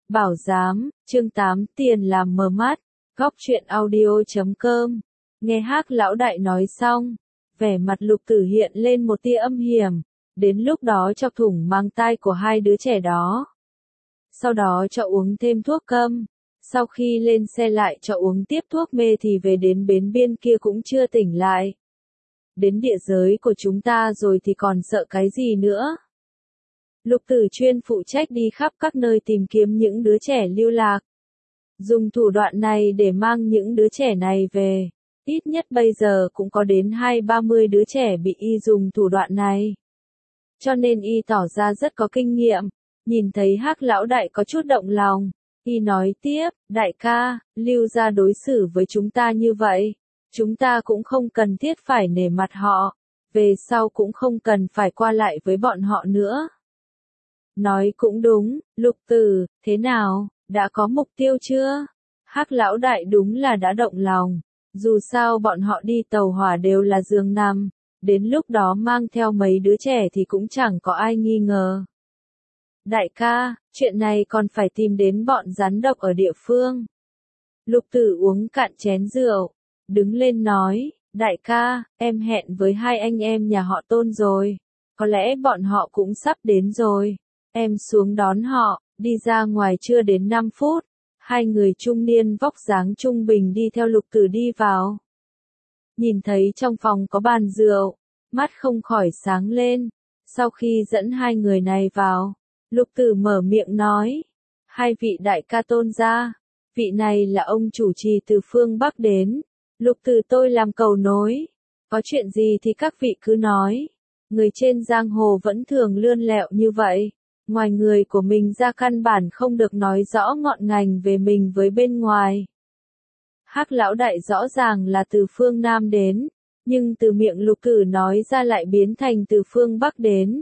Bảo giám, chương 8, tiền làm mờ mắt. Góc truyện audio.com. Nghe Hắc lão đại nói xong, vẻ mặt Lục Tử hiện lên một tia âm hiểm, đến lúc đó chọc thủng mang tai của hai đứa trẻ đó. Sau đó cho uống thêm thuốc câm, sau khi lên xe lại cho uống tiếp thuốc mê thì về đến bến biên kia cũng chưa tỉnh lại. Đến địa giới của chúng ta rồi thì còn sợ cái gì nữa. Lục Tử chuyên phụ trách đi khắp các nơi tìm kiếm những đứa trẻ lưu lạc. Dùng thủ đoạn này để mang những đứa trẻ này về. Ít nhất bây giờ cũng có đến 20-30 đứa trẻ bị y dùng thủ đoạn này. Cho nên y tỏ ra rất có kinh nghiệm. Nhìn thấy Hắc lão đại có chút động lòng. Y nói tiếp, đại ca, Lưu gia đối xử với chúng ta như vậy. Chúng ta cũng không cần thiết phải nể mặt họ. Về sau cũng không cần phải qua lại với bọn họ nữa. Nói cũng đúng, Lục Tử, thế nào, đã có mục tiêu chưa? Hắc lão đại đúng là đã động lòng. Dù sao bọn họ đi tàu hỏa đều là giường nằm. Đến lúc đó mang theo mấy đứa trẻ thì cũng chẳng có ai nghi ngờ. Đại ca, chuyện này còn phải tìm đến bọn rắn độc ở địa phương. Lục Tử uống cạn chén rượu, đứng lên nói, đại ca, em hẹn với hai anh em nhà họ Tôn rồi. Có lẽ bọn họ cũng sắp đến rồi. Em xuống đón họ, đi ra ngoài chưa đến 5 phút. Hai người trung niên vóc dáng trung bình đi theo Lục Tử đi vào. Nhìn thấy trong phòng có bàn rượu, mắt không khỏi sáng lên. Sau khi dẫn hai người này vào, Lục Tử mở miệng nói, hai vị đại ca Tôn gia, vị này là ông chủ trì từ phương Bắc đến. Lục Tử tôi làm cầu nối, có chuyện gì thì các vị cứ nói. Người trên giang hồ vẫn thường lươn lẹo như vậy. Ngoài người của mình ra căn bản không được nói rõ ngọn ngành về mình với bên ngoài. Hắc lão đại rõ ràng là từ phương Nam đến, nhưng từ miệng Lục Tử nói ra lại biến thành từ phương Bắc đến.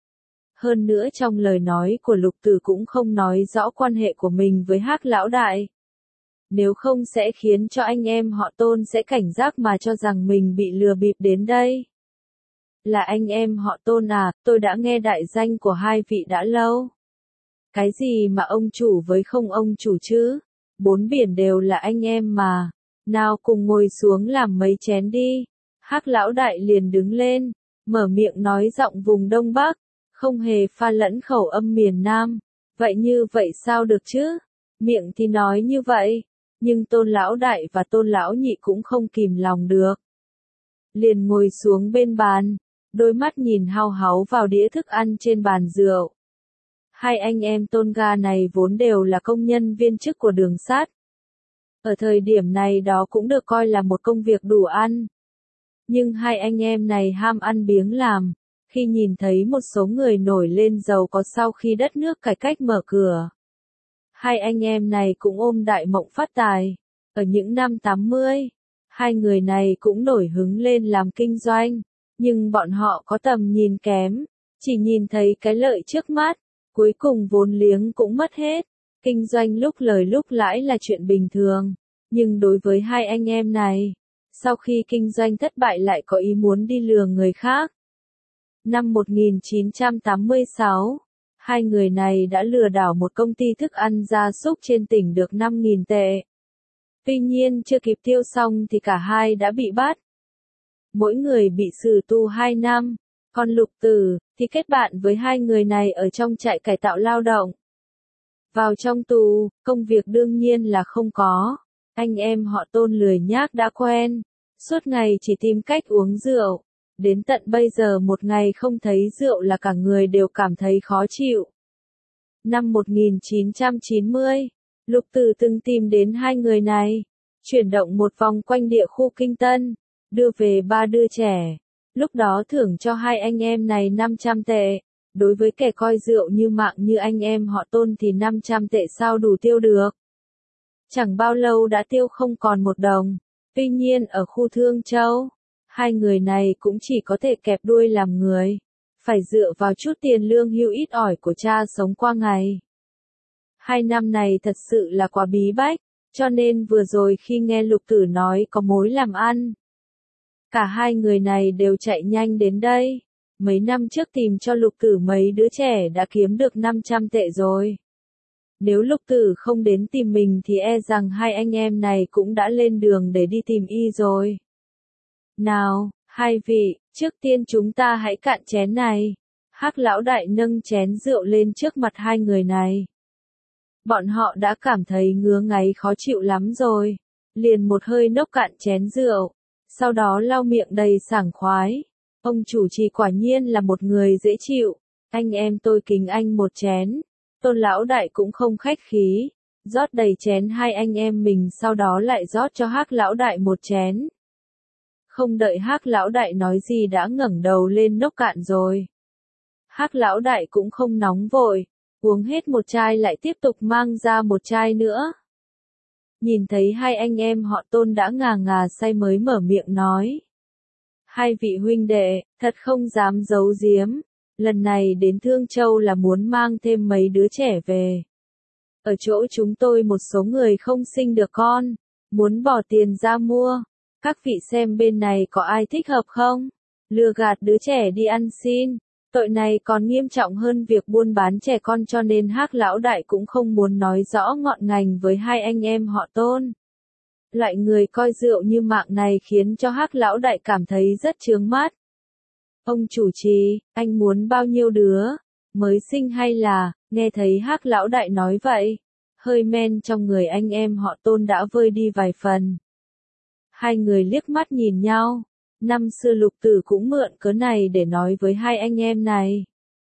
Hơn nữa trong lời nói của Lục Tử cũng không nói rõ quan hệ của mình với Hắc lão đại. Nếu không sẽ khiến cho anh em họ Tôn sẽ cảnh giác mà cho rằng mình bị lừa bịp đến đây. Là anh em họ Tôn à, tôi đã nghe đại danh của hai vị đã lâu. Cái gì mà ông chủ với không ông chủ chứ? Bốn biển đều là anh em mà. Nào cùng ngồi xuống làm mấy chén đi. Hắc lão đại liền đứng lên, mở miệng nói giọng vùng Đông Bắc, không hề pha lẫn khẩu âm miền Nam. Vậy như vậy sao được chứ? Miệng thì nói như vậy, nhưng Tôn lão đại và Tôn lão nhị cũng không kìm lòng được. Liền ngồi xuống bên bàn, đôi mắt nhìn hao háu vào đĩa thức ăn trên bàn rượu. Hai anh em Tôn gia này vốn đều là công nhân viên chức của đường sắt. Ở thời điểm này đó cũng được coi là một công việc đủ ăn. Nhưng hai anh em này ham ăn biếng làm, khi nhìn thấy một số người nổi lên giàu có sau khi đất nước cải cách mở cửa. Hai anh em này cũng ôm đại mộng phát tài. Ở những năm 80, hai người này cũng nổi hứng lên làm kinh doanh. Nhưng bọn họ có tầm nhìn kém, chỉ nhìn thấy cái lợi trước mắt, cuối cùng vốn liếng cũng mất hết. Kinh doanh lúc lời lúc lãi là chuyện bình thường, nhưng đối với hai anh em này, sau khi kinh doanh thất bại lại có ý muốn đi lừa người khác. Năm 1986, hai người này đã lừa đảo một công ty thức ăn gia súc trên tỉnh được 5.000 tệ. Tuy nhiên chưa kịp tiêu xong thì cả hai đã bị bắt. Mỗi người bị xử tù 2 năm, còn Lục Tử thì kết bạn với hai người này ở trong trại cải tạo lao động. Vào trong tù, công việc đương nhiên là không có. Anh em họ Tôn lười nhác đã quen, suốt ngày chỉ tìm cách uống rượu. Đến tận bây giờ một ngày không thấy rượu là cả người đều cảm thấy khó chịu. Năm 1990, Lục Tử từng tìm đến hai người này, chuyển động một vòng quanh địa khu Kinh Tân, đưa về 3 đứa trẻ. Lúc đó thưởng cho hai anh em này 500 tệ. Đối với kẻ coi rượu như mạng như anh em họ Tôn thì 500 tệ sao đủ tiêu được. Chẳng bao lâu đã tiêu không còn một đồng. Tuy nhiên ở khu Thương Châu, hai người này cũng chỉ có thể kẹp đuôi làm người. Phải dựa vào chút tiền lương hưu ít ỏi của cha sống qua ngày. 2 năm này thật sự là quá bí bách, cho nên vừa rồi khi nghe Lục Tử nói có mối làm ăn, cả hai người này đều chạy nhanh đến đây. Mấy năm trước tìm cho Lục Tử mấy đứa trẻ đã kiếm được 500 tệ rồi. Nếu Lục Tử không đến tìm mình thì e rằng hai anh em này cũng đã lên đường để đi tìm y rồi. Nào, hai vị, trước tiên chúng ta hãy cạn chén này. Hắc lão đại nâng chén rượu lên trước mặt hai người này. Bọn họ đã cảm thấy ngứa ngáy khó chịu lắm rồi. Liền một hơi nốc cạn chén rượu. Sau đó lau miệng đầy sảng khoái. Ông chủ trì quả nhiên là một người dễ chịu. Anh em tôi kính anh một chén. Tôn lão đại cũng không khách khí. Rót đầy chén hai anh em mình, sau đó lại rót cho Hắc lão đại một chén. Không đợi Hắc lão đại nói gì đã ngẩng đầu lên nốc cạn rồi. Hắc lão đại cũng không nóng vội, uống hết một chai lại tiếp tục mang ra một chai nữa. Nhìn thấy hai anh em họ Tôn đã ngà ngà say mới mở miệng nói. Hai vị huynh đệ, thật không dám giấu giếm, lần này đến Thương Châu là muốn mang thêm mấy đứa trẻ về. Ở chỗ chúng tôi một số người không sinh được con, muốn bỏ tiền ra mua. Các vị xem bên này có ai thích hợp không? Lừa gạt đứa trẻ đi ăn xin. Tội này còn nghiêm trọng hơn việc buôn bán trẻ con, cho nên Hắc lão đại cũng không muốn nói rõ ngọn ngành với hai anh em họ Tôn. Loại người coi rượu như mạng này khiến cho Hắc lão đại cảm thấy rất chướng mắt. Ông chủ trì, anh muốn bao nhiêu đứa? Mới sinh hay là? Nghe thấy Hắc lão đại nói vậy, hơi men trong người anh em họ Tôn đã vơi đi vài phần. Hai người liếc mắt nhìn nhau. Năm xưa Lục Tử cũng mượn cớ này để nói với hai anh em này.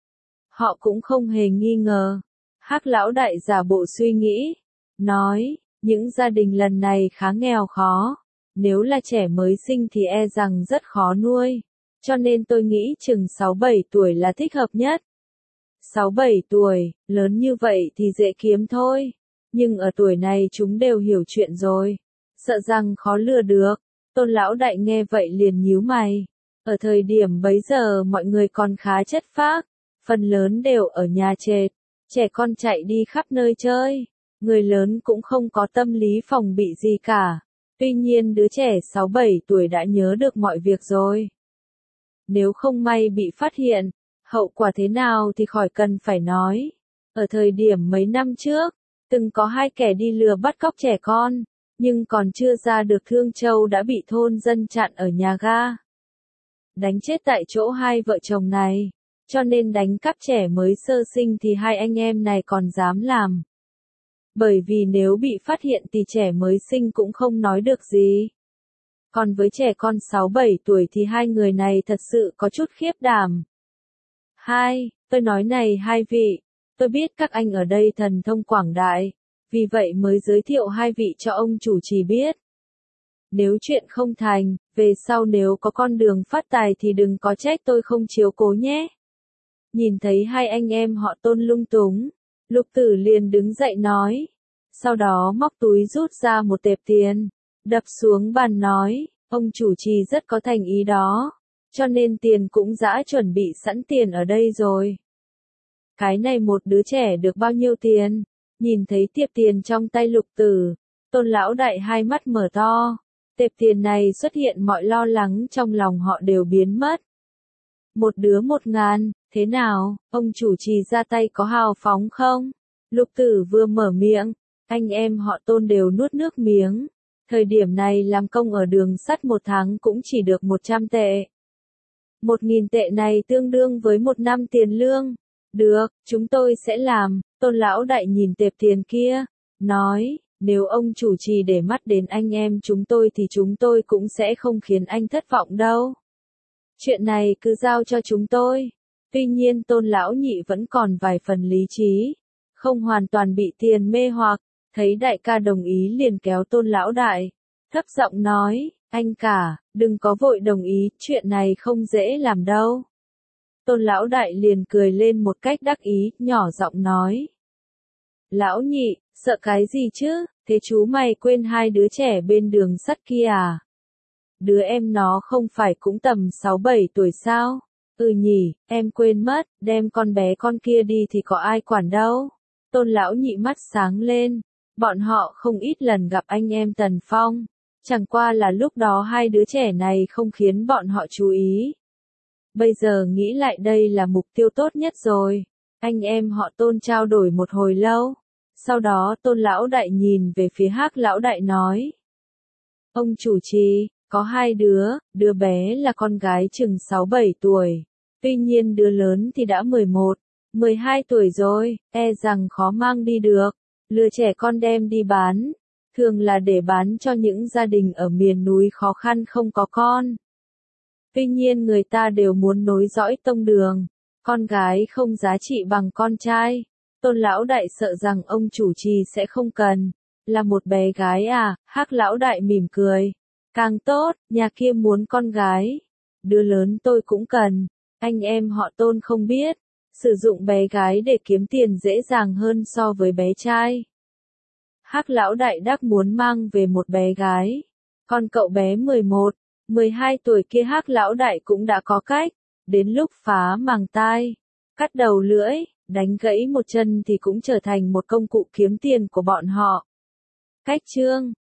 Họ cũng không hề nghi ngờ. Hắc lão đại giả bộ suy nghĩ, nói, những gia đình lần này khá nghèo khó. Nếu là trẻ mới sinh thì e rằng rất khó nuôi. Cho nên tôi nghĩ chừng 6-7 tuổi là thích hợp nhất. 6-7 tuổi, lớn như vậy thì dễ kiếm thôi. Nhưng ở tuổi này chúng đều hiểu chuyện rồi. Sợ rằng khó lừa được. Tôn lão đại nghe vậy liền nhíu mày. Ở thời điểm bấy giờ mọi người còn khá chất phác. Phần lớn đều ở nhà trệt. Trẻ con chạy đi khắp nơi chơi. Người lớn cũng không có tâm lý phòng bị gì cả. Tuy nhiên đứa trẻ 6-7 tuổi đã nhớ được mọi việc rồi. Nếu không may bị phát hiện, hậu quả thế nào thì khỏi cần phải nói. Ở thời điểm mấy năm trước, từng có hai kẻ đi lừa bắt cóc trẻ con, nhưng còn chưa ra được Thương Châu đã bị thôn dân chặn ở nhà ga. Đánh chết tại chỗ hai vợ chồng này, cho nên đánh cắp trẻ mới sơ sinh thì hai anh em này còn dám làm. Bởi vì nếu bị phát hiện thì trẻ mới sinh cũng không nói được gì. Còn với trẻ con 6-7 tuổi thì hai người này thật sự có chút khiếp đảm. Tôi nói này hai vị, tôi biết các anh ở đây thần thông quảng đại, vì vậy mới giới thiệu hai vị cho ông chủ trì biết. Nếu chuyện không thành, về sau nếu có con đường phát tài thì đừng có trách tôi không chiếu cố nhé. Nhìn thấy hai anh em họ Tôn lung túng, Lục Tử liền đứng dậy nói. Sau đó móc túi rút ra một tệp tiền, đập xuống bàn nói, ông chủ trì rất có thành ý đó, cho nên tiền cũng đã chuẩn bị sẵn tiền ở đây rồi. Cái này một đứa trẻ được bao nhiêu tiền? Nhìn thấy tệp tiền trong tay Lục Tử, Tôn lão đại hai mắt mở to. Tệp tiền này xuất hiện, mọi lo lắng trong lòng họ đều biến mất. Một đứa 1.000, thế nào, ông chủ trì ra tay có hào phóng không? Lục Tử vừa mở miệng, anh em họ Tôn đều nuốt nước miếng. Thời điểm này làm công ở đường sắt một tháng cũng chỉ được 100 tệ. 1.000 tệ này tương đương với 1 năm tiền lương. Được, chúng tôi sẽ làm. Tôn lão đại nhìn tệp tiền kia, nói, nếu ông chủ trì để mắt đến anh em chúng tôi thì chúng tôi cũng sẽ không khiến anh thất vọng đâu. Chuyện này cứ giao cho chúng tôi. Tuy nhiên Tôn lão nhị vẫn còn vài phần lý trí, không hoàn toàn bị tiền mê hoặc. Thấy đại ca đồng ý liền kéo Tôn lão đại, thấp giọng nói, anh cả, đừng có vội đồng ý, chuyện này không dễ làm đâu. Tôn lão đại liền cười lên một cách đắc ý, nhỏ giọng nói. Lão nhị, sợ cái gì chứ, thế chú mày quên hai đứa trẻ bên đường sắt kia à? Đứa em nó không phải cũng tầm 6-7 tuổi sao? Ừ nhỉ, em quên mất, đem con bé con kia đi thì có ai quản đâu. Tôn lão nhị mắt sáng lên, bọn họ không ít lần gặp anh em Tần Phong, chẳng qua là lúc đó hai đứa trẻ này không khiến bọn họ chú ý. Bây giờ nghĩ lại đây là mục tiêu tốt nhất rồi. Anh em họ Tôn trao đổi một hồi lâu, Sau đó Tôn lão đại nhìn về phía Hắc lão đại nói. Ông chủ trì, có hai đứa bé là con gái chừng 6-7 tuổi. Tuy nhiên đứa lớn thì đã 11, 12 tuổi rồi, e rằng khó mang đi được. Lừa trẻ con đem đi bán, thường là để bán cho những gia đình ở miền núi khó khăn không có con. Tuy nhiên người ta đều muốn nối dõi tông đường, con gái không giá trị bằng con trai. Tôn lão đại sợ rằng ông chủ trì sẽ không cần, là một bé gái à, Hắc lão đại mỉm cười. Càng tốt, nhà kia muốn con gái. Đứa lớn tôi cũng cần, anh em họ Tôn không biết, sử dụng bé gái để kiếm tiền dễ dàng hơn so với bé trai. Hắc lão đại đắc muốn mang về một bé gái. Còn cậu bé 11, 12 tuổi kia Hắc lão đại cũng đã có cách, đến lúc phá màng tai, cắt đầu lưỡi, đánh gãy một chân thì cũng trở thành một công cụ kiếm tiền của bọn họ. Cách chương